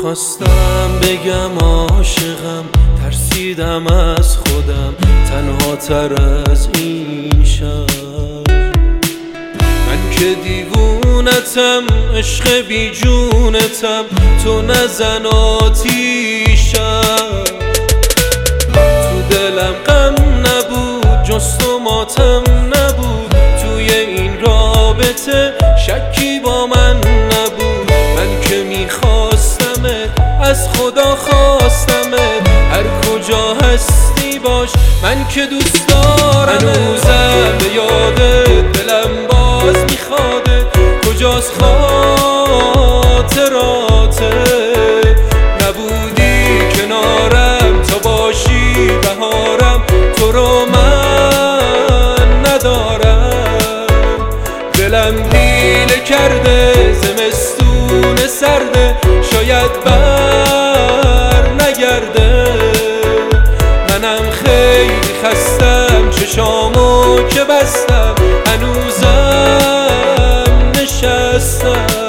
خواستم بگم عاشقم، ترسیدم از خودم تنها تر از این شب. من که دیوونتم، عشق بی جونتم، تو نزن آتیشم. تو دلم غم نبود جز تو ماتم نبود، توی این رابطه شکی با من نبود. من که میخواستمت از خدا خواستمت، هر کجا هستی باش من که دوست دارمت. هنوزم به یادت دلم باز میخواده، کجاست خاطراتت؟ نبودی کنارم تا باشی بهارم، تو رو من ندارم. دلم دیله کرده زمستون سرده، شاید بر نگرده. منم خیلی خستم، چشامو که بستم هنوزم نشستم.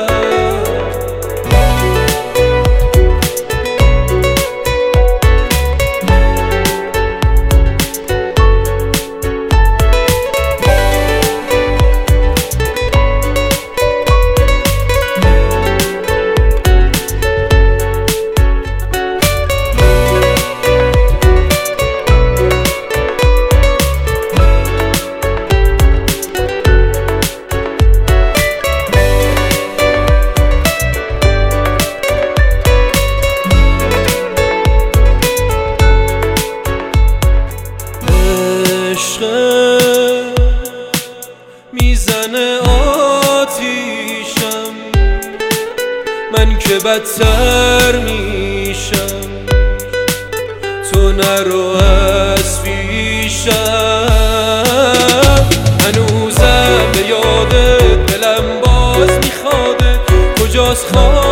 میزنه آتیشم، من که بدتر میشم. تو نرو از پیشم، هنوزم به یادت دلم باز میخواده، کجاست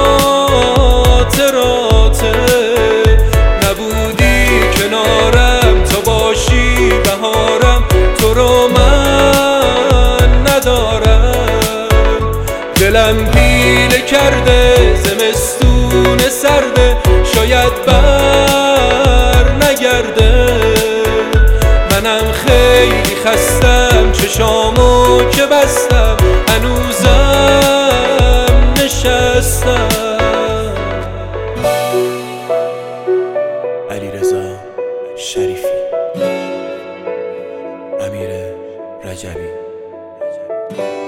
خاطراتت؟ نبودی کنارم تا باشی بهارم، تو رو من ندارم. دلم پیله کرده زمستون سرده، شاید بر نگرده. منم خیلی خستم، چشامو که بستم هنوزم نشستم. علیرضا شریفی، امیر رجبی.